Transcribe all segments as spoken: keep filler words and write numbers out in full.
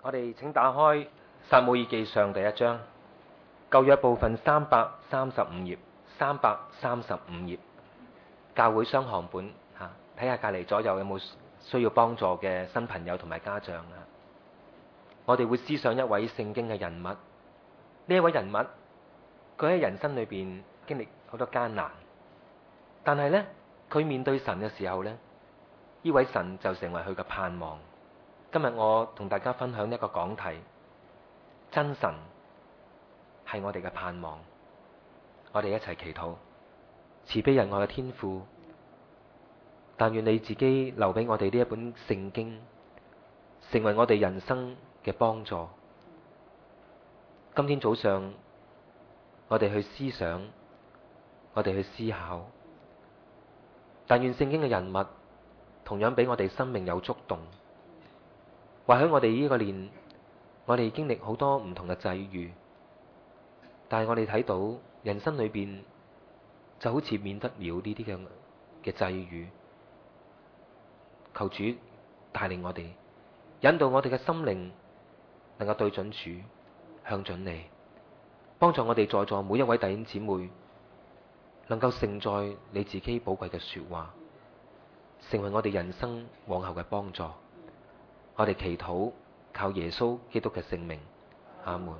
我哋請打開撒母耳記上第一章，舊約部分三百三十五頁，三百三十五頁，教會雙行本吓，睇下隔籬左右有冇需要幫助嘅新朋友同埋家長啊。我哋會思想一位聖經嘅人物，呢一位人物佢喺人生裏邊經歷好多艱難，但係呢，佢面對神嘅時候呢，呢位神就成為佢嘅盼望。今日我同大家分享一個講題，真神係我哋嘅盼望。我哋一齊祈禱，慈悲仁愛嘅天父，但願你自己留俾我哋呢一本聖經，成為我哋人生嘅幫助。今天早上我哋去思想，我哋去思考，但願聖經嘅人物同樣俾我哋生命有觸動。或許我哋呢個年，我哋經歷好多唔同嘅際遇，但係我哋睇到人生裏邊就好似免得了呢啲嘅嘅際遇。求主帶領我哋，引導我哋嘅心靈能夠對準主，向準你，幫助我哋在座每一位弟兄姊妹能夠承載你自己寶貴嘅說話，成為我哋人生往後嘅幫助。我哋祈禱，靠耶穌基督嘅聖名，阿門。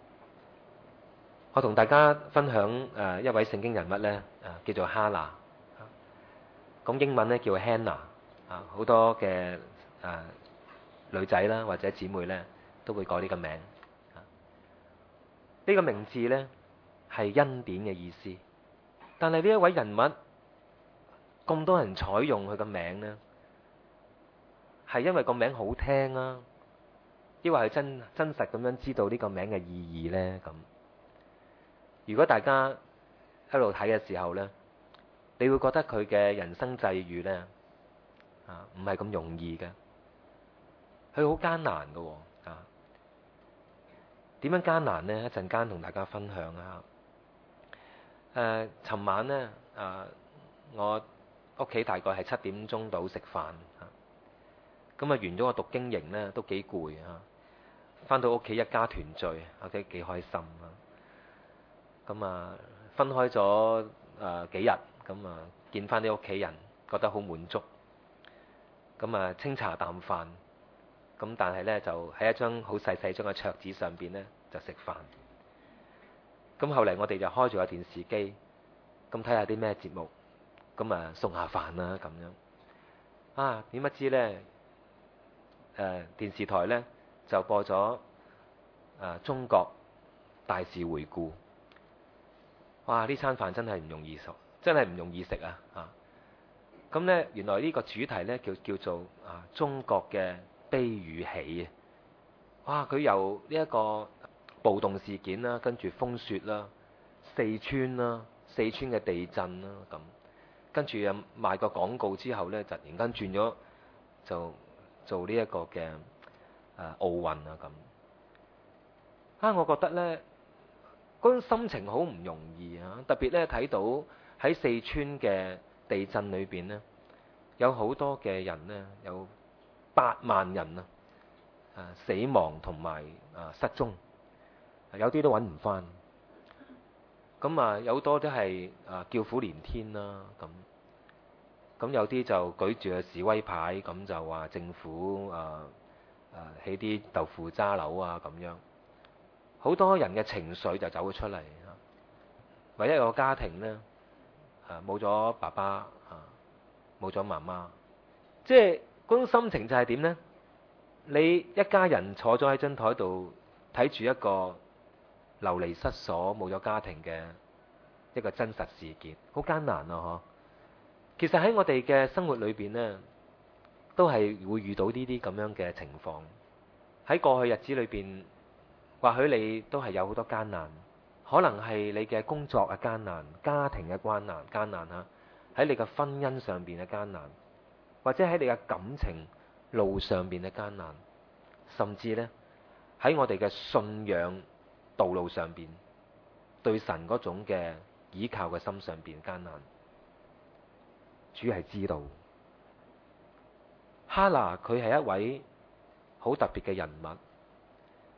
我同大家分享誒一位聖經人物咧，誒叫做哈拿，咁英文咧叫 Hannah 啊，好多嘅誒女仔啦或者姊妹咧都會改呢個名。呢個名字咧係恩典嘅意思，但係呢一位人物咁多人採用佢個名咧，係因為個名好聽啊，抑或係真真實咁樣知道呢個名嘅意義呢？咁如果大家一路睇嘅時候呢，你會覺得佢嘅人生際遇呢，啊，唔係咁容易嘅，佢好艱難㗎啊。點樣艱難呢？一陣間同大家分享啊。誒、呃，尋晚呢，啊，我屋企大概係七點鐘到食飯。咁啊，完咗個讀經營咧，都幾攰啊！翻到屋企一家團聚，或者幾開心啊！咁啊，分開咗誒幾日，咁啊見翻啲屋企人，覺得好滿足。咁啊，清茶淡飯，咁但係咧就喺一張好細細張嘅桌子上邊咧就食飯。咁後嚟我哋就開咗個電視機，咁睇下啲咩節目，咁啊送下飯啦咁樣。啊，點不知咧？誒、呃、電視台咧就播咗誒、呃、中國大事回顧。哇！呢餐飯真係唔容易食，真係唔容易食啊！啊，咁咧原來呢個主題咧叫叫做啊中國嘅悲與喜啊！哇！佢由呢一個暴動事件啦，跟住風雪啦、四川啦、四川嘅地震啦咁，跟住又賣個廣告之後咧，突然間轉咗就做呢一個嘅誒奧運啊咁啊，我覺得咧嗰種心情好唔容易啊！特別咧睇到喺四川嘅地震裏邊咧，有好多嘅人咧，有八萬人啊，啊死亡同埋啊失蹤，有啲都揾唔翻。咁啊，有好多都係啊叫苦連天啦咁。咁有啲就舉住個示威牌，咁就話政府啊啊起啲豆腐渣樓啊咁樣，好多人嘅情緒就走咗出嚟。唯一有個家庭呢，啊冇咗爸爸啊，冇咗媽媽，即係嗰種心情就係點呢？你一家人坐咗喺張台度睇住一個流離失所、冇咗家庭嘅一個真實事件，好艱難啊！嗬。其實喺我哋嘅生活裏邊呢，都係會遇到呢啲咁樣嘅情況。喺過去日子裏邊，或許你都係有好多艱難，可能係你嘅工作嘅艱難、家庭嘅艱難、艱難吓，喺你嘅婚姻上邊嘅艱難，或者喺你嘅感情路上邊嘅艱難，甚至呢，喺我哋嘅信仰道路上邊，對神嗰種嘅倚靠嘅心上邊艱難。主係知道，哈拿佢係一位好特別嘅人物，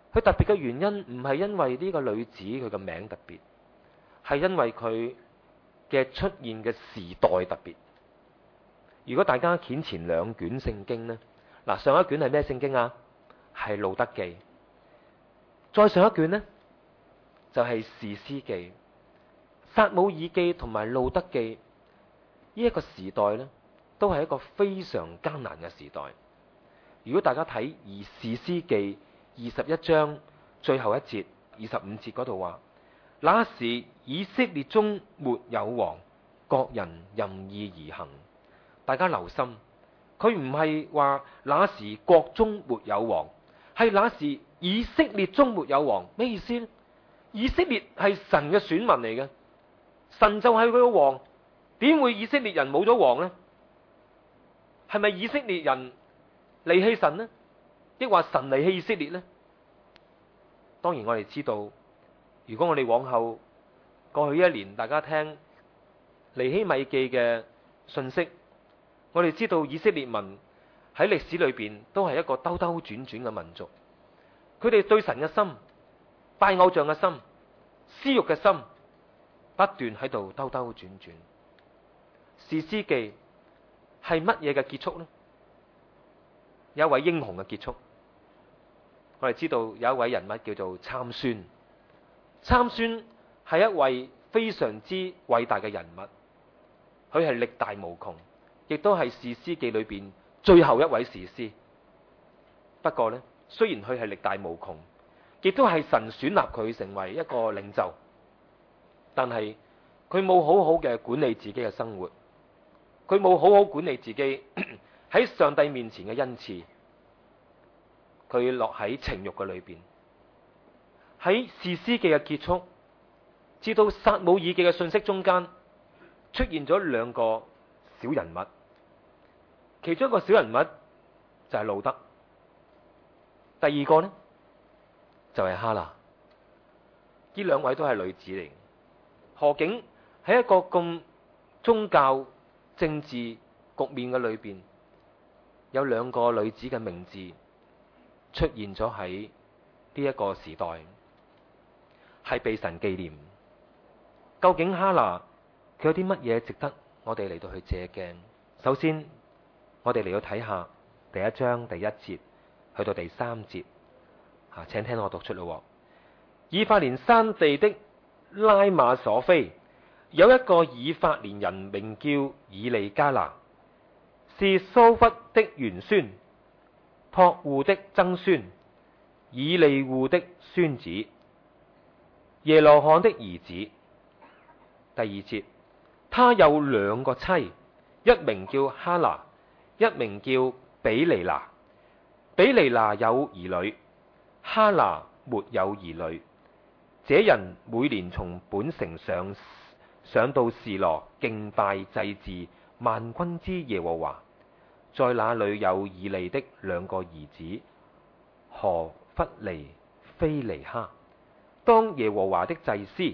佢特別嘅原因唔係因為呢個女子佢嘅名特別，係因為佢嘅出現嘅時代特別。如果大家掀前兩卷聖經呢，嗱，上一卷係咩聖經啊？係路德記。再上一卷呢，就係士師記。撒母耳記同埋路德記呢一個時代呢，都係一個非常艱難嘅時代。如果大家睇而士師記二十一章最後一節二十五節嗰度話，那時以色列中沒有王，各人任意而行。大家留心，佢唔係話那時國中沒有王，係那時以色列中沒有王。咩意思呢？以色列係神嘅選民嚟嘅，神就係佢個王，點會以色列人冇咗王呢？係咪以色列人離棄神呢？抑或神離棄以色列呢？當然我哋知道，如果我哋往後過去一年大家聽尼希米記嘅信息，我哋知道以色列民喺歷史裏邊都係一個兜兜轉轉嘅民族，佢哋對神嘅心、拜偶像嘅心、私欲嘅心不斷喺度兜兜轉轉。士師記係乜嘢嘅結束呢？有一位英雄嘅結束。我哋知道有一位人物叫做參孫，參孫係一位非常之偉大嘅人物，佢係力大無窮，亦都係士師記裏邊最後一位士師。不過呢，雖然佢係力大無窮，亦都係神選立佢成為一個領袖，但係佢冇好好嘅管理自己嘅生活，佢冇好好管理自己喺上帝面前嘅恩賜，佢落喺情欲嘅裏邊。喺士師記嘅結束至到撒母耳記嘅信息中間，出現咗兩個小人物，其中一個小人物就係路德，第二個呢就係哈拿。呢兩位都係女子嚟。何竟喺一個咁宗教政治局面嘅裏邊，有兩個女子嘅名字出現咗喺呢一個時代，係被神紀念。究竟哈拿佢有啲乜嘢值得我哋嚟到去借鏡？首先，我哋嚟到睇下第一章第一節去到第三節，吓，請聽我讀出咯。以法蓮山地的拉馬索菲有一個以法蓮人，名叫以利加拿，是蘇弗的玄孫，托戶的曾孫，以利戶的孫子，耶羅漢的兒子。第二節，他有兩個妻，一名叫哈拿，一名叫比尼拿。比尼拿有兒女，哈拿沒有兒女。這人每年從本城上上到示羅敬拜祭祀萬軍之耶和華，在那裏有以利的兩個兒子何弗尼、非尼哈，當耶和華的祭司。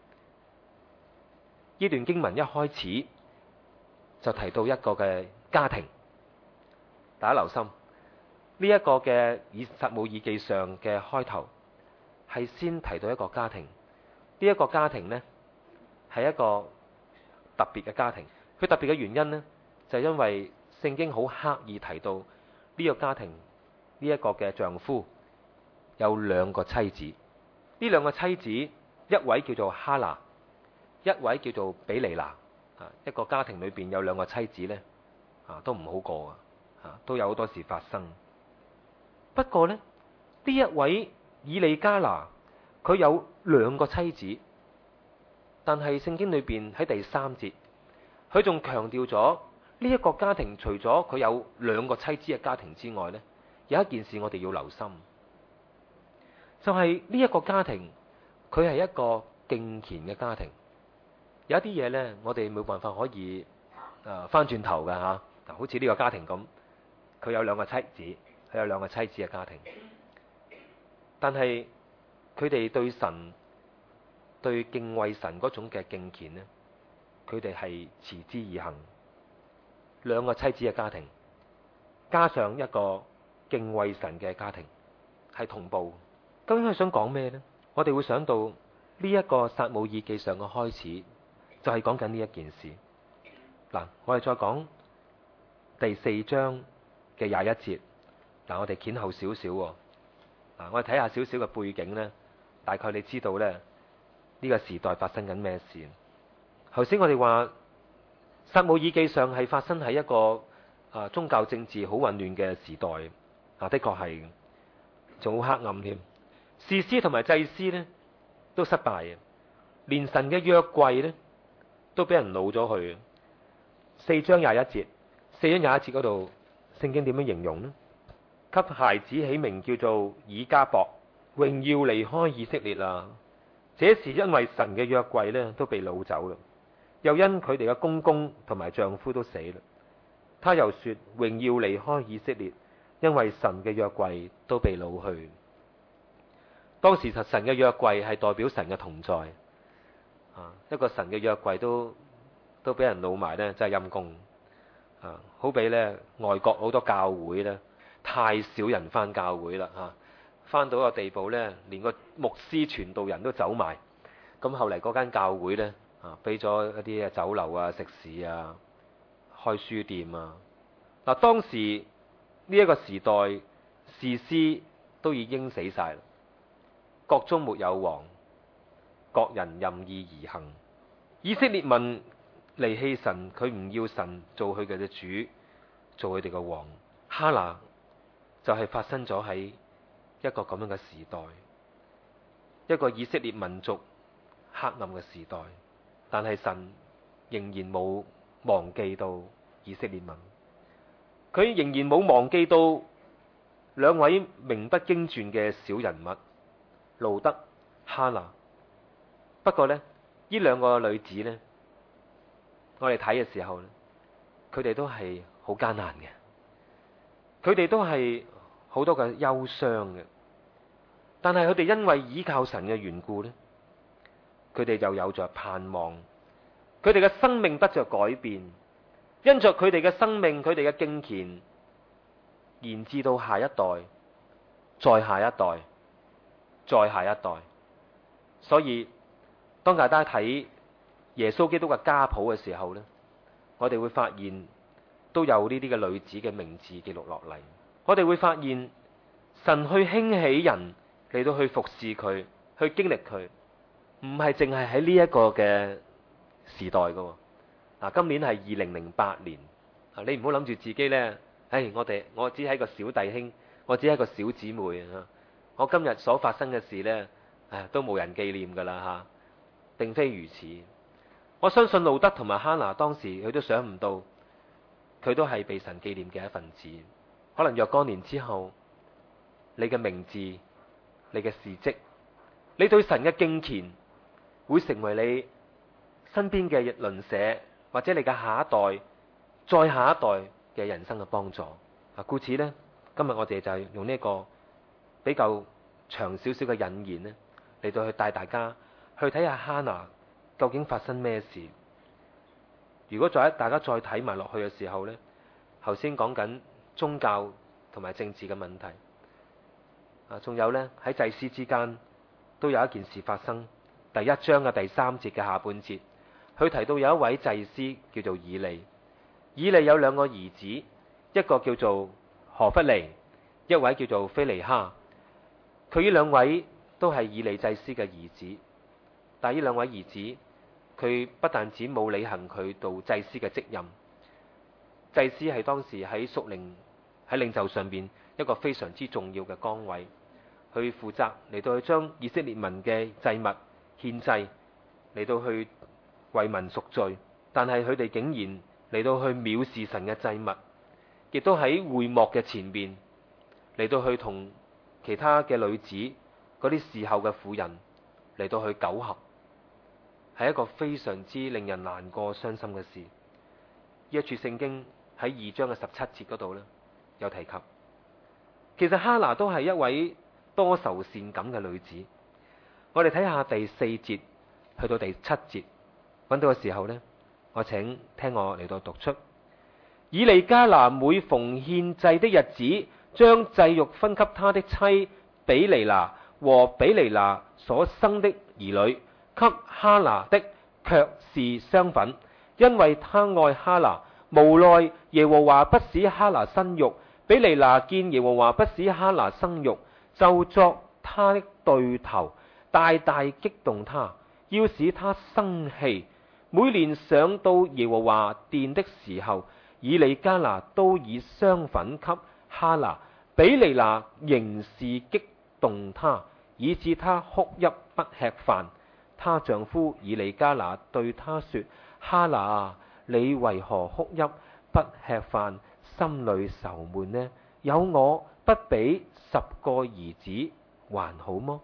呢段經文一開始就提到一個嘅家庭，大家留心呢一個嘅以撒母耳記上嘅開頭係先提到一個家庭。呢一個家庭呢係一個特別嘅家庭，佢特別嘅原因呢就係因為聖經好刻意提到呢個家庭，呢一個嘅丈夫有兩個妻子。呢兩個妻子，一位叫做哈拿，一位叫做比尼拿。啊，一個家庭裏邊有兩個妻子呢，啊都唔好過啊，都有好多事發生。不過呢，呢一位以利加拿佢有兩個妻子，但係聖經裏邊喺第三節，佢仲強調咗呢一個家庭除咗佢有兩個妻子嘅家庭之外呢，有一件事我哋要留心，就係呢一個家庭佢係一個敬虔嘅家庭。有一啲嘢呢，我哋冇辦法可以誒翻轉頭噶吓，嗱，好似呢個家庭咁，佢有兩個妻子，佢有兩個妻子嘅家庭，但係佢哋對神、對敬畏神嗰種嘅敬虔呢，佢哋係持之以恆。兩個妻子嘅家庭，加上一個敬畏神嘅家庭，係同步。 究竟佢想講咩呢？我哋會想到呢一個撒母耳記上嘅開始，就係講緊呢一件事。嗱，我哋再講第四章嘅廿一節。嗱，我哋掀後少少。嗱，我哋睇下少少嘅背景呢，大概你知道咧呢個時代發生緊咩事。頭先我哋話撒母耳記上係發生喺一個啊宗教政治好混亂嘅時代。啊，的確係，仲好黑暗添。士師同埋祭司呢都失敗嘅，連神嘅約櫃呢都俾人擄咗去。四章廿一節，四章廿一節嗰度，聖經點樣形容呢？給孩子起名叫做以迦博，榮耀離開以色列啦。這是因為神嘅約櫃呢都被擄走啦，又因佢哋嘅公公同埋丈夫都死啦。他又說，榮耀離開以色列，因為神嘅約櫃都被擄去。當時實神嘅約櫃係代表神嘅同在，啊，一個神嘅約櫃都都俾人擄埋呢，真係陰公啊！好比呢外國好多教會呢，太少人返教會啦，吓，返到個地步呢，連個牧師傳道人都走埋。咁後嚟嗰間教會呢，啊，俾咗一啲酒樓啊、食肆啊、開書店啊。嗱，當時呢一個時代，士師都已經死晒啦。國中沒有王，各人任意而行。以色列民離棄神，佢唔要神做佢哋嘅主，做佢哋嘅王。哈拿就係發生咗喺一個咁樣嘅時代，一個以色列民族黑暗嘅時代。但係神仍然冇忘記到以色列民，佢仍然冇忘記到兩位名不經傳嘅小人物。路德、哈拿。不過呢，呢兩個女子呢，我哋睇嘅時候呢，佢哋都係好艱難嘅，佢哋都係好多嘅憂傷嘅。但係佢哋因為倚靠神嘅緣故呢，佢哋就有着盼望，佢哋嘅生命得着改變，因着佢哋嘅生命，佢哋嘅敬虔，延至到下一代，再下一代。再下一代。所以當大家睇耶穌基督嘅家譜嘅時候呢，我哋會發現都有呢啲嘅女子嘅名字記錄落嚟。我哋會發現神去興起人嚟到去服侍佢，去經歷佢，唔係淨係喺呢一個嘅時代噶。嗱，今年係二零零八年，你唔好諗住自己呢，唉，我哋我只係一個小弟兄，我只係一個小姊妹啊。我今日所發生嘅事呢，唉，都冇人紀念噶啦吓，並非如此。我相信路德同埋哈拿當時佢都想唔到，佢都係被神紀念嘅一份子。可能若干年之後，你嘅名字、你嘅事蹟、你對神嘅敬虔，會成為你身邊嘅鄰舍或者你嘅下一代、再下一代嘅人生嘅幫助。啊，故此呢，今日我哋就係用呢個比較長少少嘅引言呢，嚟到去帶大家去睇下哈拿究竟發生咩事。如果再大家再睇埋落去嘅時候呢，頭先講緊宗教同埋政治嘅問題，啊，仲有呢，喺祭司之間都有一件事發生。第一章嘅第三節嘅下半節，佢提到有一位祭司叫做以利，以利有兩個兒子，一個叫做何弗尼，一位叫做菲尼哈。佢呢兩位都係以利祭司嘅兒子，但係呢兩位兒子，佢不但止冇履行佢做祭司嘅職任。祭司係當時喺屬靈喺領袖上邊一個非常之重要嘅崗位，去負責嚟到去將以色列民嘅祭物獻祭，嚟到去為民贖罪。但係佢哋竟然嚟到去藐視神嘅祭物，亦都喺會幕嘅前邊嚟到去同其他嘅女子嗰啲侍候嘅婦人嚟到去苟合，係一個非常之令人難過傷心嘅事。呢一處聖經喺二章嘅十七節嗰度呢，有提及。其實哈拿都係一位多愁善感嘅女子。我哋睇下第四節去到第七節，揾到嘅時候呢，我請聽我嚟到讀出。以利加拿每逢獻祭的日子，將祭肉分給他的妻比尼拿和比尼拿所生的兒女，給哈拿的卻是相反，因為他愛哈拿。無奈耶和華不使哈拿生育，比尼拿見耶和華不使哈拿生育，就作他的對頭，大大激動他，要使他生氣。每年上到耶和華殿的時候，以利加拿都以香粉給哈拿，比尼拿仍是激動他，以致他哭泣不吃飯。她丈夫以利加拿對他說：哈拿啊，你為何哭泣不吃飯，心裏愁悶呢？有我不比十個兒子還好麼？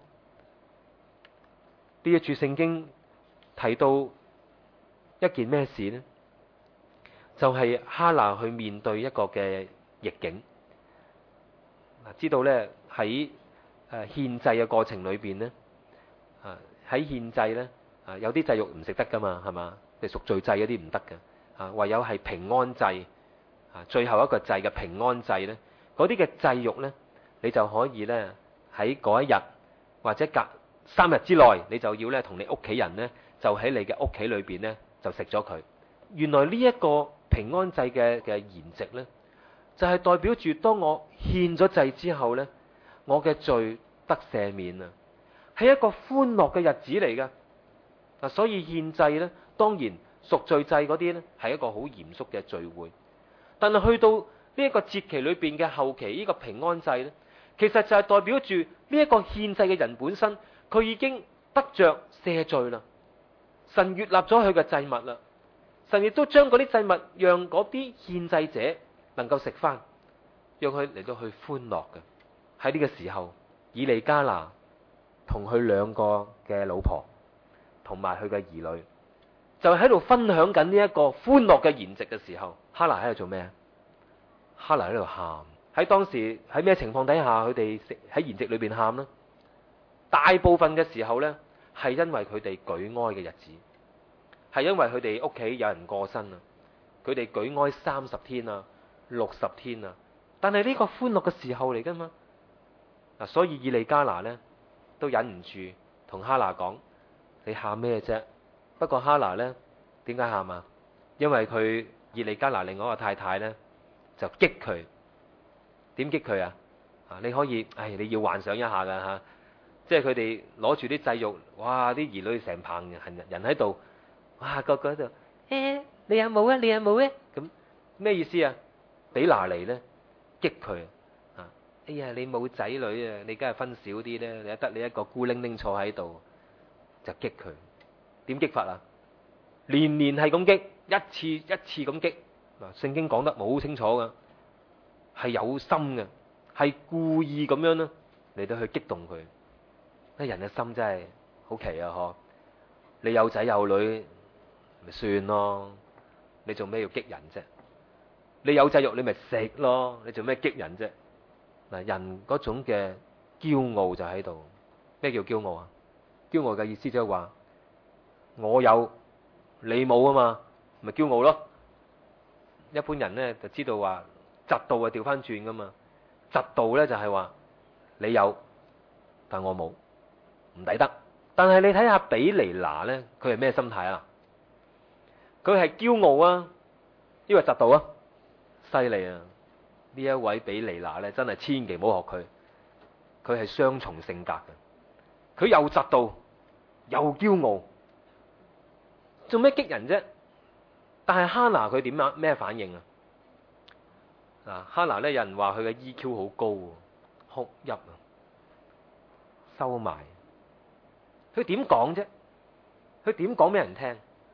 呢一處聖經提到一件咩事呢？就係、是、哈拿去面對一個嘅逆境。知道呢喺誒獻祭嘅過程裏邊呢，啊喺獻祭呢，啊有啲祭肉唔食得噶嘛，係嘛？即係贖罪祭嗰啲唔得嘅，啊唯有係平安祭，啊最後一個祭嘅平安祭呢，嗰啲嘅祭肉呢，你就可以呢喺嗰一日或者隔三日之內，你就要呢同你屋企人呢，就喺你嘅屋企裏邊呢，就食咗佢。原來呢一個平安祭嘅嘅筵席呢，就係、是、代表住當我獻咗祭之後呢，我嘅罪得赦免啊，係一個歡樂嘅日子嚟噶。嗱，所以獻祭呢，當然贖罪祭嗰啲呢，係一個好嚴肅嘅聚會。但係去到呢一個節期裏邊嘅後期，呢、這個平安祭呢，其實就係代表住呢一個獻祭嘅人本身，佢已經得着赦罪啦。神悅納咗佢嘅祭物啦。神亦都將嗰啲祭物讓嗰啲獻祭者能夠食翻，讓佢嚟到去歡樂嘅。喺呢個時候，以利加拿同佢兩個嘅老婆同埋佢嘅兒女，就喺度分享緊呢一個歡樂嘅筵席嘅時候，哈拿喺度做咩啊？哈拿喺度喊。喺當時喺咩情況底下佢哋喺筵席裏邊喊呢？大部分嘅時候呢，係因為佢哋舉哀嘅日子。係因為佢哋屋企有人過身啊，佢哋舉哀三十天啊、六十天啊，但係呢個歡樂嘅時候嚟噶嘛。嗱，所以以利加拿呢都忍唔住同哈拿講：你喊咩啫？不過哈拿呢點解喊啊？因為佢以利加拿另外一個太太呢就激佢。點激佢啊？啊，你可以，唉，你要幻想一下噶吓，即係佢哋攞住啲祭肉，哇，啲兒女成棚人人喺度。哇！個個喺度，誒，你有冇啊？你有冇啊？咁咩意思啊？比拿尼咧激佢啊！哎呀，你冇仔女啊，你梗係分少啲咧，你得你一個孤零零坐喺度，就激佢。點激法啊？年年係咁激，一次一次咁激。嗱，聖經講得好清楚噶，係有心嘅，係故意咁樣啦，嚟到去激動佢。啊，人嘅心真係好奇啊！嗬，你有仔有女。咪算咯，你做咩要激人啫？你有祭肉你咪食咯，你做咩激人啫？嗱，人嗰種嘅驕傲就喺度。咩叫驕傲啊？驕傲嘅意思就係話我有你冇啊嘛，咪驕傲咯。一般人呢就知道話嫉妒係調翻轉噶嘛，嫉妒呢就係話你有但我冇，唔抵得。但係你睇下比尼拿呢，佢係咩心態啊？佢係驕傲啊，呢個嫉妒啊，犀利啊！呢一位比尼拿咧，真係千祈唔好學佢，佢係雙重性格嘅，佢又嫉妒又驕傲，做咩激人啫？但係哈拿佢點啊？咩反應啊？嗱，哈拿咧，有人話佢嘅 E Q 好高，哭泣啊，收埋，佢點講啫？佢點講俾人聽？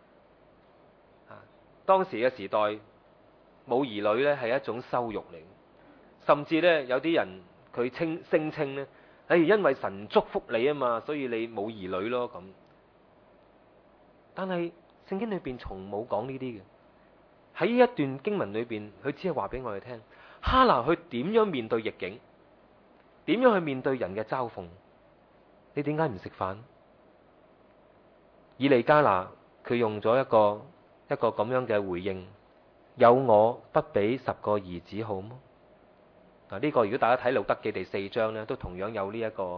當時嘅時代冇兒女咧，係一種羞辱嚟，甚至咧有啲人佢稱聲稱咧，誒，因為神祝福你啊嘛，所以你冇兒女咯咁。但係聖經裏邊從冇講呢啲嘅，喺呢一段經文裏邊，佢只係話俾我哋聽，哈拿佢點樣面對逆境，點樣去面對人嘅嘲諷。你點解唔食飯？以利加拿佢用咗一個。一個咁樣嘅回應，有我不比十個兒子好麼？嗱，呢個如果大家睇路德記第四章呢，都同樣有呢一個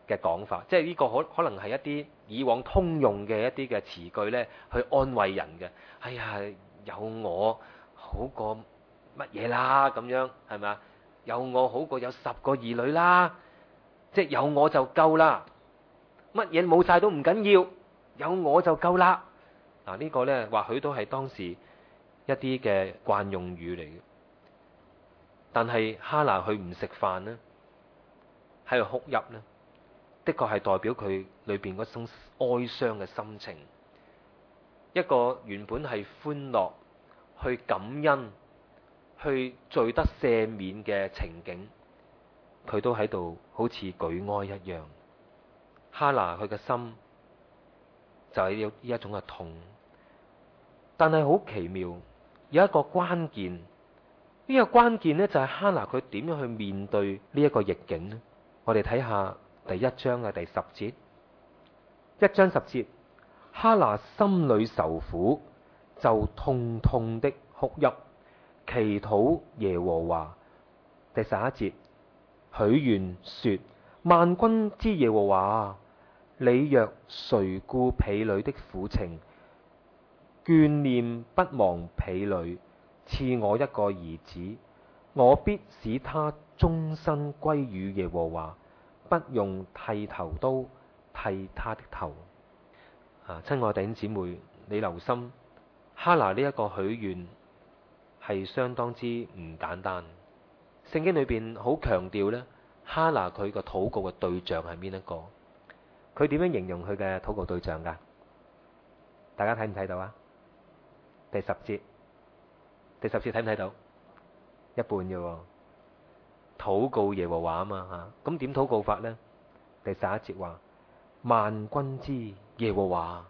嘅講法，即係呢個可可能係一啲以往通用嘅一啲嘅詞句呢，去安慰人嘅。哎呀，有我好過乜嘢啦，咁樣係咪啊？有我好過有十個兒女啦，即係有我就夠啦，乜嘢冇晒都唔緊要，有我就夠啦。嗱，呢個呢，或許都係當時一啲嘅慣用語嚟嘅。但係哈拿佢唔食飯呢，喺度哭泣呢，的確係代表佢裏邊嗰種哀傷嘅心情。一個原本係歡樂、去感恩、去罪得赦免嘅情景，佢都喺度好似舉哀一樣。哈拿佢嘅心就係有呢一種嘅痛，但係好奇妙，有一個關鍵，呢、這個關鍵呢，就係哈拿佢點樣去面對呢一個逆境呢？我哋睇下第一章嘅第十節，一章十節，哈拿心裏受苦，就痛痛的哭泣，祈禱耶和華。第十一節，許願說：萬軍之耶和華，你若垂顧婢女的苦情，眷念不忘婢女，賜我一個兒子，我必使他終身歸於耶和華，不用剃頭刀剃他的頭。啊，親愛弟兄姊妹，你留心，哈拿呢一個許願係相當之唔簡單。聖經裏邊好強調呢，哈拿佢個禱告嘅對象係邊一個？佢點樣形容佢嘅禱告對象噶？大家睇唔睇到啊？第十節，第十節睇唔睇到？一半嘅喎，禱告耶和華啊嘛吓，咁點禱告法呢？第十一節話：萬軍之耶和華。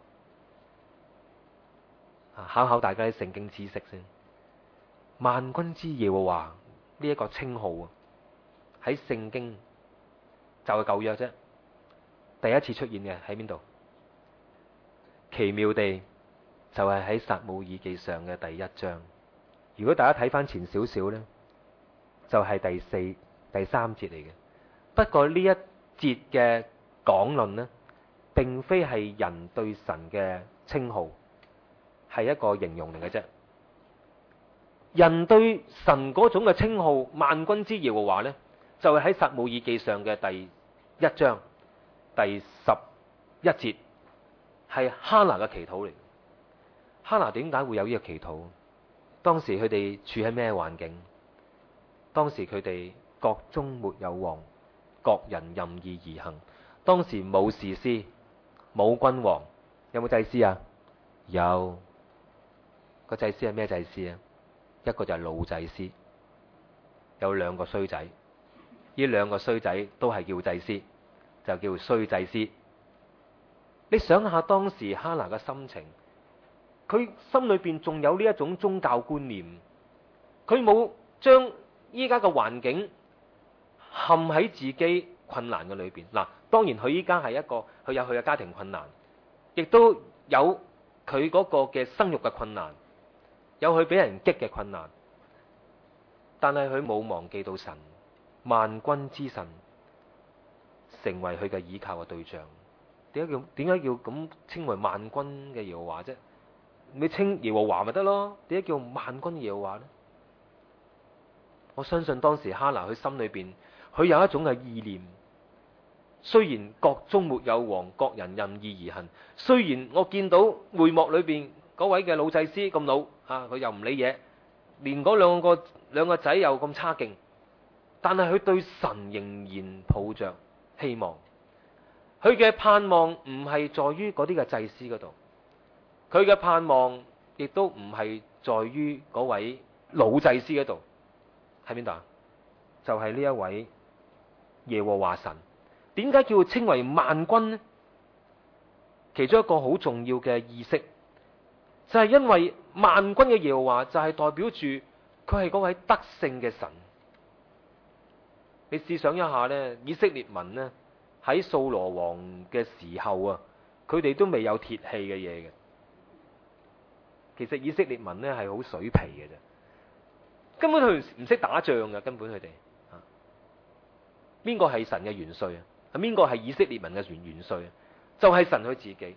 考考大家啲聖經知識先。萬軍之耶和華呢一個稱號啊，喺聖經就係舊約啫，第一次出現嘅喺邊度？奇妙地就係喺撒母耳記上嘅第一章。如果大家睇翻前少少呢，就係第四、第三節嚟嘅。不過呢一節嘅講論呢，並非係人對神嘅稱號，係一個形容嚟嘅啫。人對神嗰種嘅稱號，萬軍之耶和華呢，就係喺撒母耳記上嘅第一章第十一節，係哈拿嘅祈禱嚟。哈拿點解會有呢個祈禱？當時佢哋處喺咩環境？當時佢哋國中沒有王，各人任意而行。當時冇士師，冇君王，有冇祭司啊？有。個祭司係咩祭司啊？一個就係老祭司，有兩個衰仔，呢兩個衰仔都係叫祭司，就叫衰祭司。你想下當時哈拿嘅心情，佢心裏邊仲有呢一種宗教觀念，佢冇將依家嘅環境陷喺自己困難嘅裏邊。嗱，當然佢依家係一個，佢有佢嘅家庭困難，亦都有佢嗰個嘅生育嘅困難，有佢俾人激嘅困難，但係佢冇忘記到神，萬軍之神成為佢嘅倚靠嘅對象。點解叫點解叫咁稱為萬軍嘅耶和華啫？你稱耶和華咪得咯？點解叫萬軍耶和華呢？我相信當時哈拿佢心裏邊，佢有一種嘅意念。雖然國中沒有王，各人任意而行。雖然我見到會幕裏邊嗰位嘅老祭司咁老啊，佢又唔理嘢，連嗰兩個兩個仔又咁差勁，但係佢對神仍然抱着希望。佢嘅盼望唔係在於嗰啲嘅祭司嗰度，佢嘅盼望亦都唔係在於嗰位老祭司嗰度。喺邊度啊？就係呢一位耶和華神。點解叫佢稱為萬軍呢？其中一個好重要嘅意識，就係因為萬軍嘅耶和華就係代表住佢係嗰位得勝嘅神。你試想一下呢，以色列民呢，喺掃羅王嘅時候啊，佢哋都未有鐵器嘅嘢嘅。其實以色列民呢係好水皮嘅啫，根本佢唔識打仗嘅，根本佢哋啊，邊個係神嘅元帥啊？ 邊個係以色列民嘅元元帥？就係神佢自己。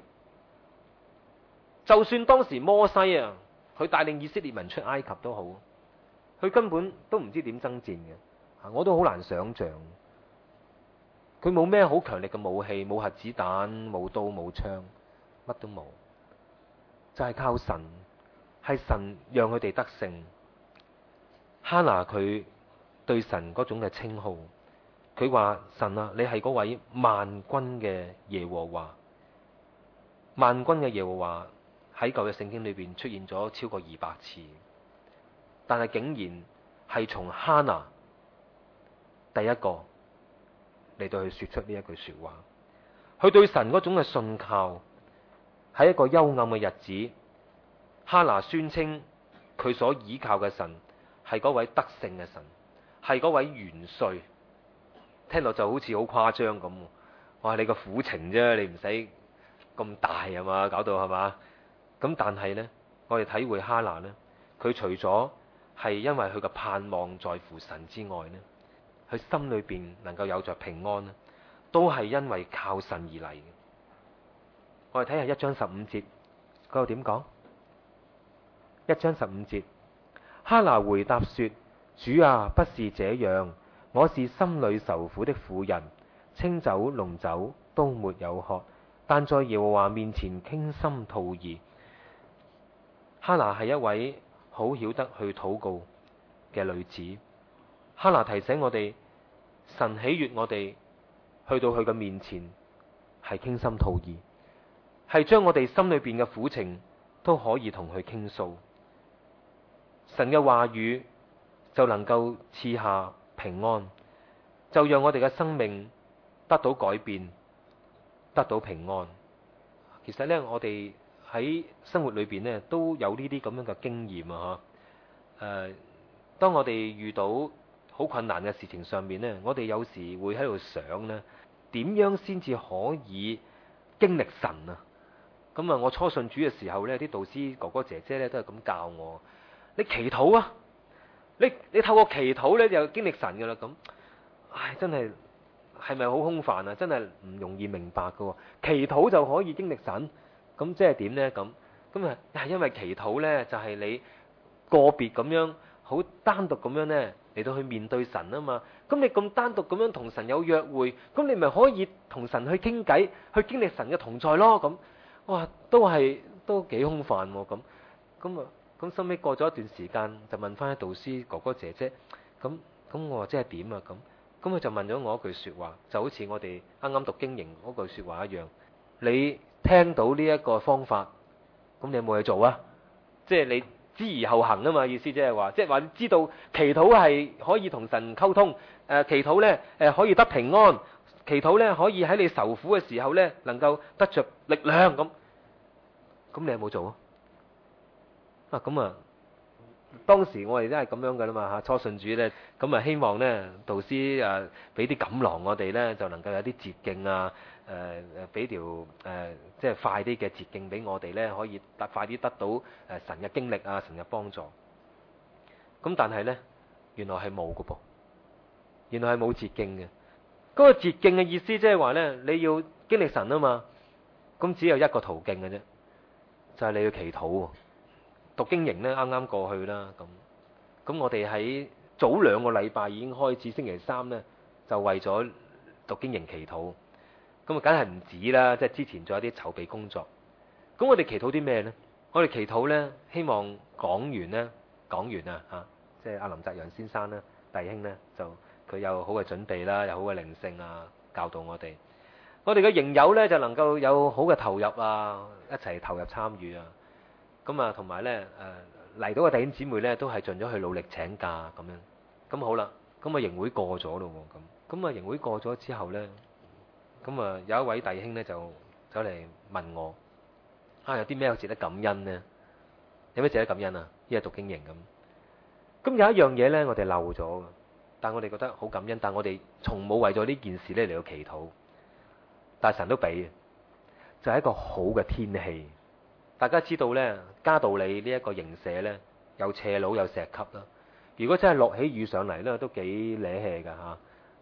就算當時摩西啊，佢帶領以色列民出埃及都好，佢根本都唔知點爭戰嘅，我都好難想象。佢冇咩好強力嘅武器，冇核子彈，冇刀冇槍，乜都冇，就係靠神，係神讓佢哋得勝。哈拿佢對神嗰種嘅稱號，佢話神啊，你係嗰位萬軍嘅耶和華。萬軍嘅耶和華喺舊約聖經裏邊出現咗超過二百次，但係竟然係從哈拿第一個嚟到去說出呢一句說話。佢對神嗰種嘅信靠，喺一個幽暗嘅日子，哈拿宣稱佢所倚靠嘅神係嗰位得勝嘅神，係嗰位元帥。聽落就好似好誇張咁，哇！你個苦情啫，你唔使咁大啊嘛，搞到係嘛？咁但係呢，我哋體會哈拿呢，佢除咗係因為佢嘅盼望在乎神之外呢，佢心裏邊能夠有着平安呢，都係因為靠神而嚟嘅。我哋睇下一章十五節嗰度點講？一章十五節，哈拿回答說：主啊，不是這樣，我是心裏愁苦的婦人，清酒濃酒都沒有喝，但在耶和華面前傾心吐意。哈拿係一位好曉得去禱告嘅女子。哈拿提醒我哋，神喜悅我哋去到佢嘅面前係傾心吐意，係將我哋心裏邊嘅苦情都可以同佢傾訴。神嘅話語就能夠賜下平安，就讓我哋嘅生命得到改變，得到平安。其實呢，我哋喺生活裏邊呢都有呢啲咁樣嘅經驗啊！吓，誒，當我哋遇到好困難嘅事情上面呢，我哋有時會喺度想呢，點樣先至可以經歷神啊？咁啊，我初信主嘅時候呢，啲導師哥哥姐姐呢都係咁教我。你祈禱啊！你你透過祈禱咧就經歷神噶啦咁，唉，真係係咪好空泛啊？真係唔容易明白噶。祈禱就可以經歷神，咁即係點呢？咁咁啊，係因為祈禱呢，就係你個別咁樣，好單獨咁樣呢嚟到去面對神啊嘛。咁你咁單獨咁樣同神有約會，咁你咪可以同神去傾偈，去經歷神嘅同在咯。咁哇，都係都幾空泛喎。咁咁啊。咁收尾過咗一段時間，就問翻啲導師哥哥姐姐，咁咁我話即係點啊？咁咁佢就問咗我一句說話，就好似我哋啱啱讀經營嗰句說話一樣。你聽到呢一個方法，咁你有冇去做啊？即係你知而後行啊嘛，意思即係話，即係話你知道祈禱係可以同神溝通，誒祈禱呢誒可以得平安，祈禱呢可以喺你受苦嘅時候呢能夠得着力量咁。咁你有冇做啊？啊，咁啊，當時我哋都係咁樣噶啦嘛嚇，初信主咧，咁啊希望咧導師啊俾啲錦囊我哋咧，就能夠有啲捷徑啊，誒誒俾條誒即係快啲嘅捷徑俾我哋咧，可以得快啲得到誒神嘅經歷啊，神嘅幫助。咁但係咧，原來係冇噶噃，原來係冇捷徑嘅。嗰個捷徑嘅意思即係話咧，你要經歷神啊嘛，咁只有一個途徑嘅啫，就係你要祈禱喎。讀經營咧啱啱過去啦，咁咁我哋喺早兩個禮拜已經開始，星期三咧就為咗讀經營祈禱，咁啊梗係唔止啦，即係之前仲有啲籌備工作。咁我哋祈禱啲咩呢？我哋祈禱咧，希望講員咧講員啊嚇，即係阿林澤陽先生咧弟兄咧，就佢有好嘅準備啦，有好嘅靈性啊，教導我哋。我哋嘅營友咧就能夠有好嘅投入啊，一齊投入參與啊。咁啊，同埋咧，誒嚟到嘅弟兄姊妹咧，都係盡咗去努力請假咁樣。咁好啦，咁啊營會過咗咯喎，咁咁啊營會過咗之後咧，咁啊有一位弟兄咧就走嚟問我，啊有啲咩值得感恩呢？有咩值得感恩啊？依家讀經營咁。咁有一樣嘢咧，我哋漏咗嘅，但我哋覺得好感恩，但我哋從冇為咗呢件事咧嚟到祈禱，但係神都俾嘅，就係一個好嘅天氣。大家知道呢，加道理呢一個營舍呢，有斜路有石級啦。如果真係落起雨上嚟呢，都幾惹氣㗎嚇。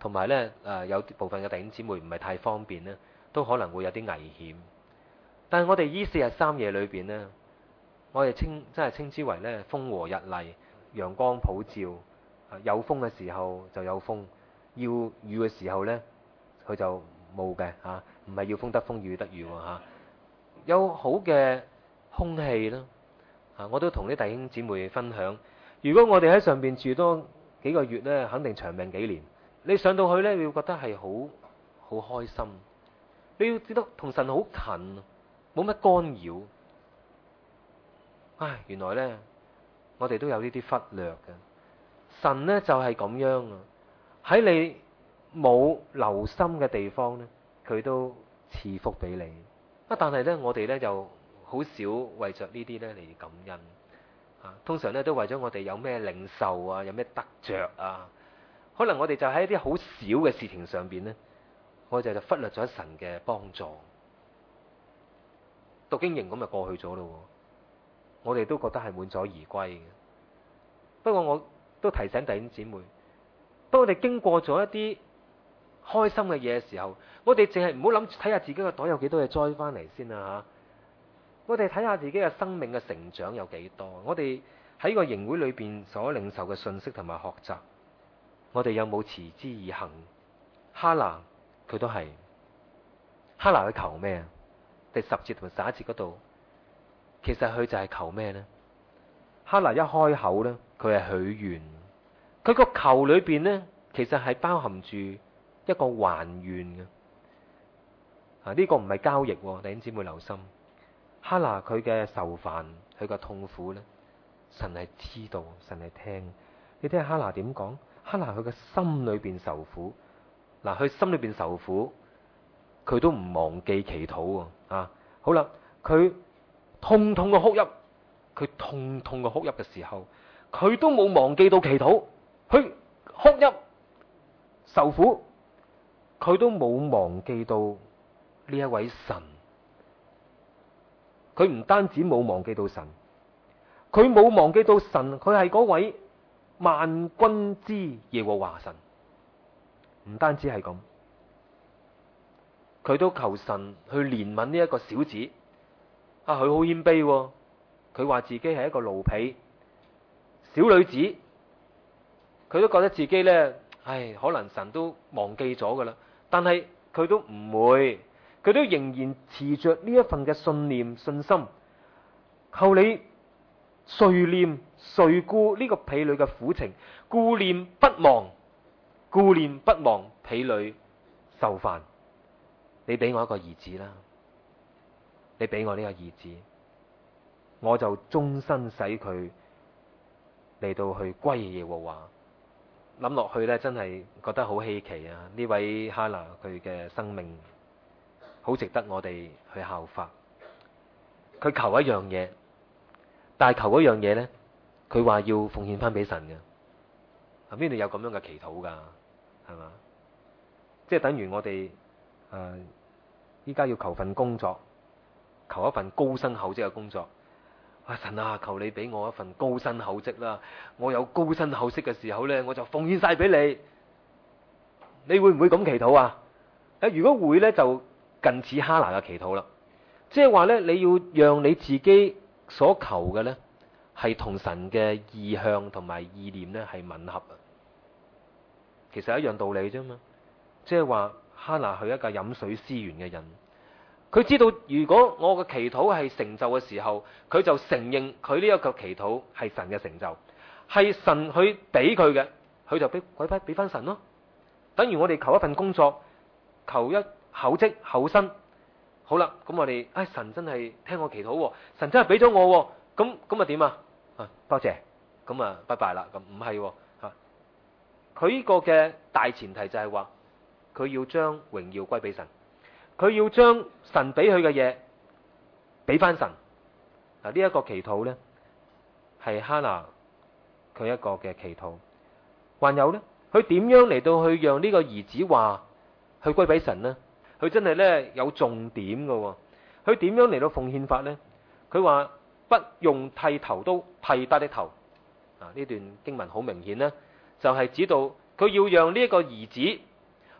同埋咧誒有部分嘅弟兄姊妹唔係太方便咧，都可能會有啲危險。但係我哋依四日三夜裏邊呢，我哋稱真係稱之為咧風和日麗，陽光普照。有風嘅時候就有風，要雨嘅時候呢，佢就冇嘅嚇，唔係要風得風，雨得雨喎嚇。有好嘅空氣啦嚇，我都同啲弟兄姊妹分享。如果我哋喺上邊住多幾個月呢，肯定長命幾年。你上到去呢，你會覺得係好好開心。你要知道同神好近，冇乜干擾。唉，原來呢，我哋都有呢啲忽略嘅。神呢就係咁樣啊！喺你冇留心嘅地方呢，佢都賜福俾你。啊，但係呢，我哋呢就好少為着呢啲呢嚟感恩啊。通常呢都為咗我哋有咩領受啊，有咩得着啊。可能我哋就喺一啲好少嘅事情上邊呢，我哋就忽略咗神嘅幫助。讀經營咁就過去咗咯。我哋都覺得係滿載而歸嘅。不過我都提醒弟兄姊妹，當我哋經過咗一啲開心嘅嘢嘅時候，我哋淨係唔好諗睇下自己個袋有幾多嘢栽翻嚟先啦吓。我哋睇下自己嘅生命嘅成長有幾多，我哋喺個營會裏邊所領受嘅信息同埋學習，我哋有冇持之以恆？哈拿佢都係，哈拿去求咩啊？第十節同埋十一節嗰度，其實佢就係求咩呢？哈拿一開口呢，佢係許願，佢個求裏邊呢，其實係包含住一個還願嘅。啊，呢個唔係交易，弟兄姊妹留心。哈拿佢嘅受煩，佢嘅痛苦呢，神係知道，神係聽。你睇下哈拿點講？哈拿佢嘅心裏邊受苦，嗱，佢心裏邊受苦，佢都唔忘記祈禱啊。好啦，佢痛痛嘅哭泣。佢痛痛嘅哭泣嘅時候，佢都冇忘記到祈禱，佢哭泣受苦，佢都冇忘記到呢一位神。佢唔單止冇忘記到神，佢冇忘記到神，佢係嗰位萬軍之耶和華神。唔單止係咁，佢都求神去憐憫呢一個小子。啊，佢好謙卑喎。佢話自己係一個奴婢小女子，佢都覺得自己呢，唉，可能神都忘記咗噶啦。但係佢都唔會，佢都仍然持着呢一份嘅信念、信心。求你垂念垂顧呢個婢女嘅苦情，顧念不忘，顧念不忘婢女受煩。你俾我一個兒子啦，你俾我呢個兒子。我就終身使佢嚟到去歸耶和華。諗落去呢，真係覺得好稀奇啊！呢位哈拿佢嘅生命好值得我哋去效法。佢求一樣嘢，但係求一樣嘢呢，佢話要奉獻翻俾神嘅。邊度有咁樣嘅祈禱噶？係嘛？即係等於我哋誒依家要求份工作，求一份高薪厚職嘅工作。啊，神啊，求你俾我一份高薪厚職啦！我有高薪厚職嘅時候呢，我就奉獻晒俾你。你會唔會咁祈禱啊？誒，如果會呢，就近似哈拿嘅祈禱啦。即係話呢，你要讓你自己所求嘅呢，係同神嘅意向同埋意念呢係吻合啊。其實一樣道理啫嘛。即係話哈拿係一個飲水思源嘅人。佢知道如果我嘅祈禱係成就嘅時候，佢就承認佢呢一個祈禱係神嘅成就，係神去俾佢嘅，佢就俾鬼批俾翻神咯。等於我哋求一份工作，求一厚職厚薪，好啦，咁我哋唉、哎、神真係聽我祈禱，神真係俾咗我，咁咁啊點啊？啊多謝，咁啊拜拜啦。咁唔係吓，佢呢個嘅大前提就係話，佢要將榮耀歸俾神。佢要將神俾佢嘅嘢俾翻神。嗱，呢一個祈禱呢，係哈拿佢一個嘅祈禱。還有呢，佢點樣嚟到去讓呢個兒子話去歸俾神呢？佢真係呢有重點嘅。佢點樣嚟到奉獻法呢？佢話不用剃頭刀剃他的頭。啊，呢段經文好明顯呢，就係指到佢要讓呢一個兒子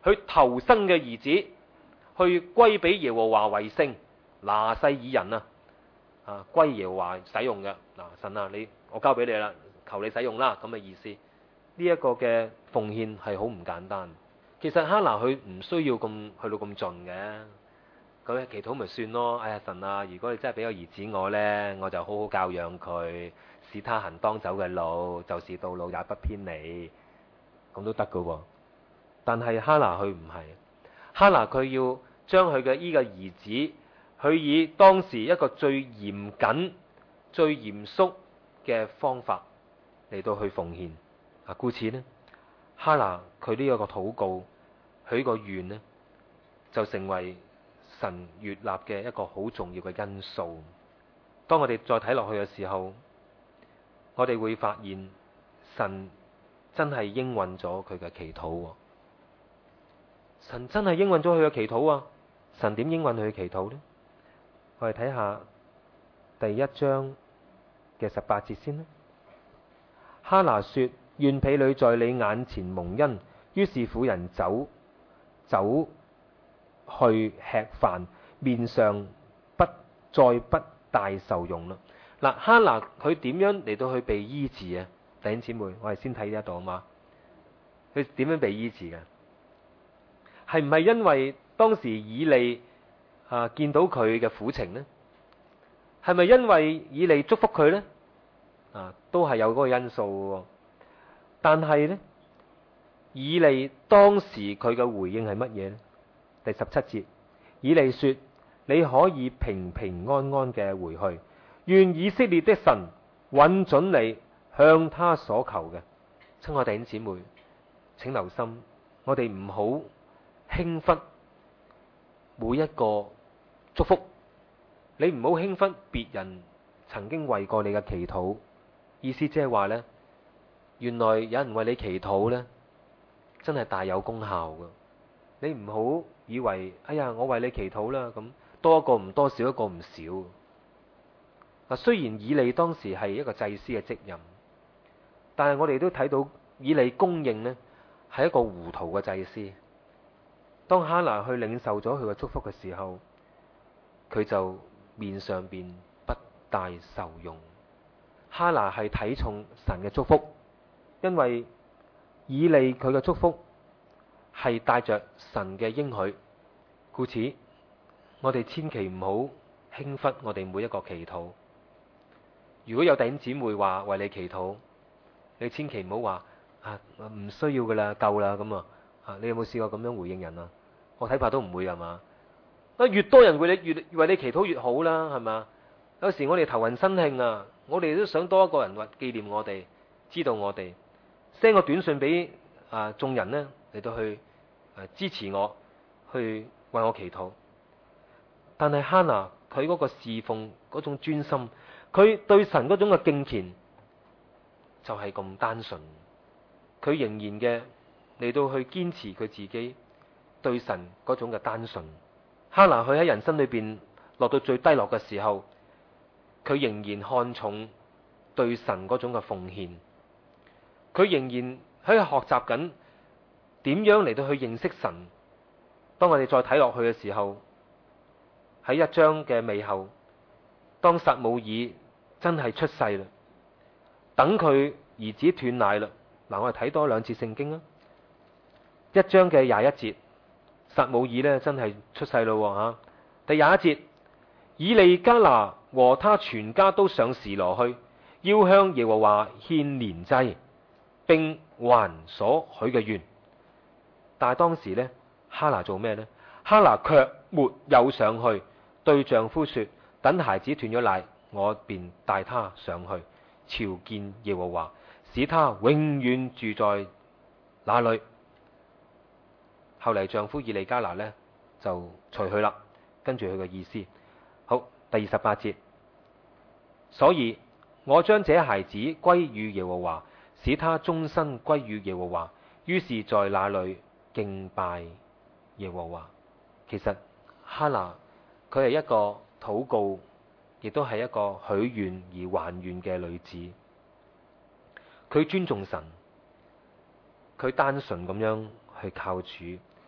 佢頭生嘅兒子去歸俾耶和華為聖，拿細耳人啊，啊歸耶和華使用嘅。嗱，神啊，你我交俾你啦，求你使用啦，咁嘅意思。呢一個嘅奉獻係好唔簡單。其實哈拿佢唔需要咁去到咁盡嘅，咁祈禱咪算咯。哎呀，神啊，如果你真係俾個兒子我呢，我就好好教養佢，使他行當走嘅路，就是道路也不偏離，咁都得噶喎。但係哈拿佢唔係，哈拿佢要將佢嘅呢個兒子，佢以當時一個最嚴謹、最嚴肅嘅方法嚟到去奉獻。啊，故此呢，哈拿佢呢一個禱告，佢呢個願呢，就成為神悅納嘅一個好重要嘅因素。當我哋再睇落去嘅時候，我哋會發現神真係應允咗佢嘅祈禱。神真係應允咗佢嘅祈禱啊！神點應允佢嘅祈禱呢？我哋睇下第一章嘅十八節先啦。哈拿說：願婢女在你眼前蒙恩。於是婦人走走去吃飯，面上不再不大受用啦。嗱，哈拿佢點樣嚟到去被醫治啊？弟兄姊妹，我哋先睇呢一度啊嘛。佢點樣被醫治嘅？係唔係因為當時以利啊見到佢嘅苦情呢？係咪因為以利祝福佢呢？啊，都係有嗰個因素嘅。但係呢，以利當時佢嘅回應係乜嘢呢？第十七節，以利說：你可以平平安安嘅回去，願以色列的神允准你向他所求嘅。親愛弟兄姊妹，請留心，我哋唔好輕忽每一個祝福，你唔好輕忽別人曾經為過你嘅祈禱。意思即係話呢，原來有人為你祈禱呢，真係大有功效㗎。你唔好以為，哎呀，我為你祈禱啦，咁多一個唔多，少一個唔少。嗱，雖然以利當時係一個祭司嘅職任，但係我哋都睇到以利公認呢係一個糊塗嘅祭司。當哈拿去領受咗佢嘅祝福嘅時候，佢就面上邊不大受用。哈拿係睇重神嘅祝福，因為以利佢嘅祝福係帶着神嘅應許，故此我哋千祈唔好輕忽我哋每一個祈禱。如果有弟兄姊妹話為你祈禱，你千祈唔好話啊唔需要噶啦，夠啦咁啊。啊，你有冇試過咁樣回應人啊？我睇怕都唔會係嘛。啊，越多人為你越為你祈禱越好啦，係嘛？有時我哋頭暈身慶啊，我哋都想多一個人或紀念我哋，知道我哋 send 個短信俾啊眾人呢嚟到去啊支持我，去為我祈禱。但係哈拿佢嗰個侍奉嗰種專心，佢對神嗰種嘅敬虔就係咁單純，佢仍然嘅嚟到去堅持佢自己對神嗰種嘅單純。哈拿佢喺人生裏邊落到最低落嘅時候，佢仍然看重對神嗰種嘅奉獻，佢仍然喺度學習緊點樣嚟到去認識神。當我哋再睇落去嘅時候，喺一章嘅尾後，當撒母耳真係出世啦，等佢兒子斷奶啦。嗱，我哋睇多兩次聖經啦。一章嘅廿一節，撒母耳呢真係出世咯吓。第廿一節，以利加拿和他全家都上示羅去，要向耶和華獻年祭，並還所許嘅願。但係當時呢，哈拿做咩呢？哈拿卻沒有上去，對丈夫說：等孩子斷咗奶，我便帶他上去朝見耶和華，使他永遠住在那裏。後嚟丈夫以利加拿呢就隨去啦，跟住佢嘅意思。好，第二十八節，所以我將這孩子歸於耶和華，使他終身歸於耶和華。於是在那裏敬拜耶和華。其實哈拿佢係一個禱告，亦都係一個許願而還願嘅女子。佢尊重神，佢單純咁樣去靠主。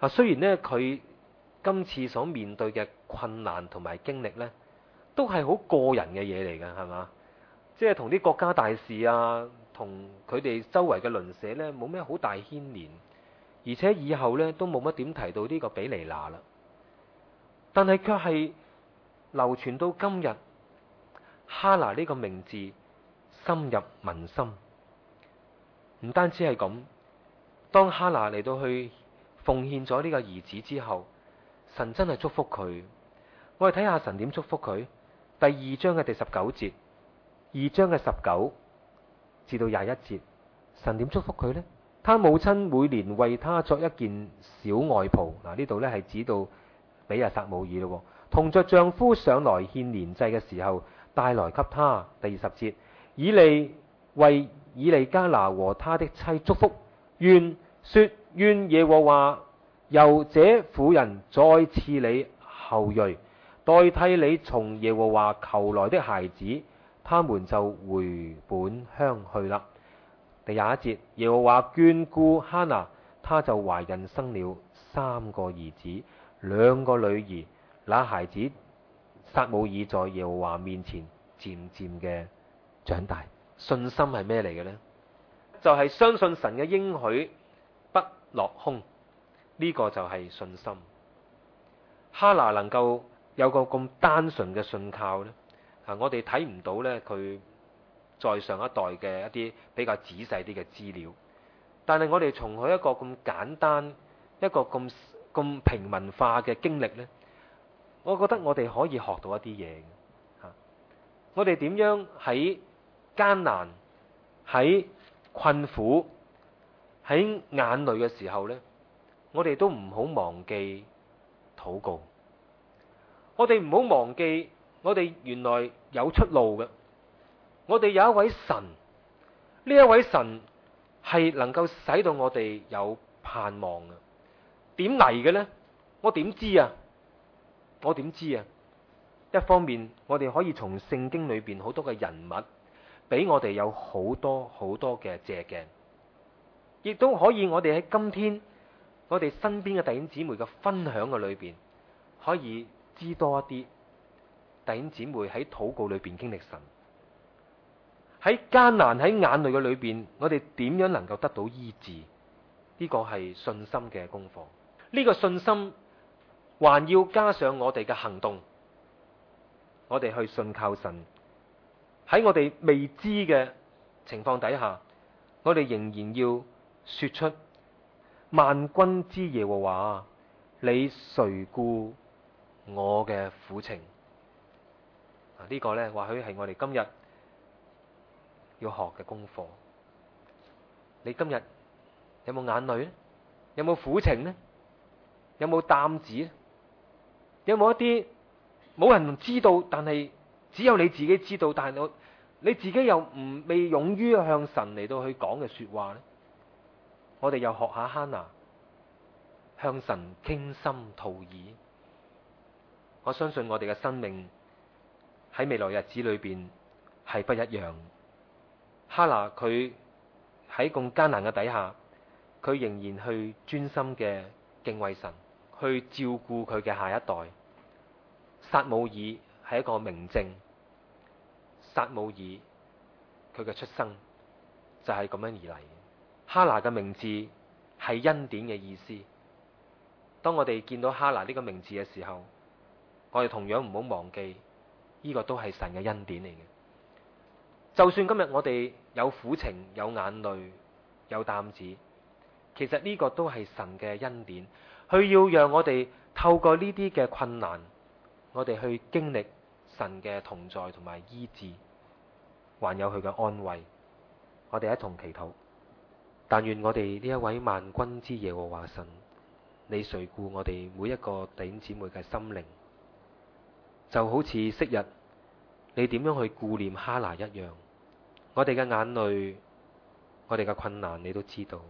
啊，雖然呢，佢今次所面對嘅困難同埋經歷呢，都係好個人嘅嘢嚟嘅，係嘛？即係同啲國家大事啊，同佢哋周圍嘅鄰舍呢，冇咩好大牽連，而且以後呢，都冇乜點提到呢個比尼拿啦。但係卻係流傳到今日，哈拿呢個名字深入民心。唔單止係咁，當哈拿嚟到去奉獻咗呢個兒子之後，神真係祝福佢。我哋睇下神點祝福佢。第二章嘅第十九節，二章嘅十九至到廿一節，神點祝福佢呢？他母親每年為他作一件小外袍。嗱，呢度呢係指到比亞撒母耳咯。同着丈夫上來獻年祭嘅時候，帶來給他。第二十節，以利為以利加拿和他的妻祝福，願說願耶和華由這婦人再賜你後裔，代替你從耶和華求來的孩子。他們就回本鄉去啦。第廿一節，耶和華眷顧哈拿，他就懷孕生了三個兒子，兩個女兒。那孩子撒母耳在耶和華面前漸漸嘅長大。信心係咩嚟嘅呢？就係、是、相信神嘅應許不落空，呢、這個就係信心。哈拿能夠有個咁單純嘅信靠呢，啊，我哋睇唔到呢，佢在上一代嘅一啲比較仔細啲嘅資料，但係我哋從佢一個咁簡單、一個咁咁平民化嘅經歷呢，我覺得我哋可以學到一啲嘢。吓，我哋點樣喺艱難、喺困苦、喺眼淚嘅時候呢，我哋都唔好忘記禱告。我哋唔好忘記，我哋原來有出路嘅。我哋有一位神，呢一位神係能夠使到我哋有盼望嘅。點嚟嘅呢？我點知啊？我點知啊？一方面，我哋可以從聖經裏邊好多嘅人物，俾我哋有好多好多嘅借鏡，亦都可以我哋喺今天我哋身邊嘅弟兄姊妹嘅分享嘅裏邊，可以知多一啲弟兄姊妹喺禱告裏邊經歷神，喺艱難喺眼淚嘅裏邊，我哋點樣能夠得到醫治？呢個係信心嘅功課。呢個信心還要加上我哋嘅行動，我哋去信靠神。喺我哋未知嘅情況底下，我哋仍然要說出萬軍之耶和華，你垂顧我嘅苦情。啊，呢個呢，或許係我哋今日要學嘅功課。你今日有冇眼淚呢？有冇苦情呢？有冇擔子呢？有冇一啲冇人知道，但係只有你自己知道，但係我你自己又唔未勇於向神嚟到去講嘅說話呢？我哋又學下哈拿，向神傾心吐意。我相信我哋嘅生命喺未來日子裏邊係不一樣。哈拿佢喺咁艱難嘅底下，佢仍然去專心嘅敬畏神，去照顧佢嘅下一代。撒母耳係一個明證，撒母耳佢嘅出生就係咁樣而嚟。哈拿嘅名字係恩典嘅意思。當我哋見到哈拿呢個名字嘅時候，我哋同樣唔好忘記，呢個都係神嘅恩典嚟嘅。就算今日我哋有苦情、有眼淚、有擔子，其實呢個都係神嘅恩典，佢要讓我哋透過呢啲嘅困難，我哋去經歷神嘅同在同埋醫治，還有佢嘅安慰。我哋一同祈禱。但願我哋呢一位萬軍之耶和華神，你垂顧我哋每一個弟兄姊妹嘅心靈，就好似昔日你點樣去顧念哈拿一樣。我哋嘅眼淚，我哋嘅困難，你都知道。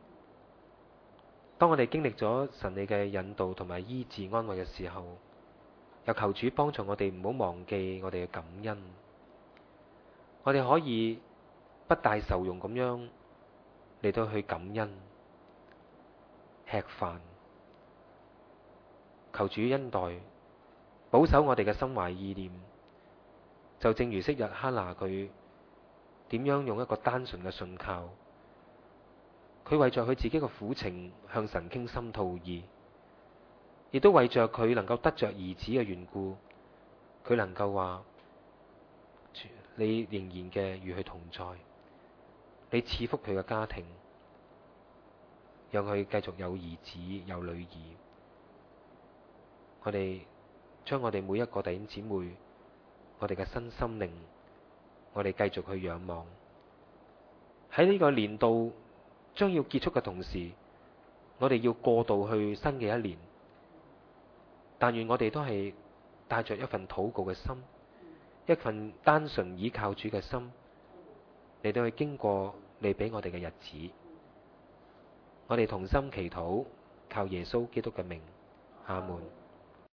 當我哋經歷咗神你嘅引導同埋醫治安慰嘅時候，又求主幫助我哋唔好忘記我哋嘅感恩。我哋可以不帶愁容咁樣嚟到去感恩、吃飯、 求主恩待，保守我哋嘅心懷意念，就正如昔日哈拿佢點樣用一個單純嘅信靠，佢為着佢自己嘅苦情向神傾心吐意，亦都為着佢能夠得着兒子嘅緣故，佢能夠話你仍然嘅與佢同在，你賜福佢嘅家庭，讓佢繼續有兒子有女兒。我哋將我哋每一個弟兄姊妹，我哋嘅身心靈，我哋繼續去仰望。喺呢個年度將要結束嘅同時，我哋要過渡去新嘅一年。但願我哋都係帶着一份禱告嘅心，一份單純倚靠主嘅心，嚟到去經過你俾我哋嘅日子。我哋同心祈禱，靠耶穌基督嘅名，阿門。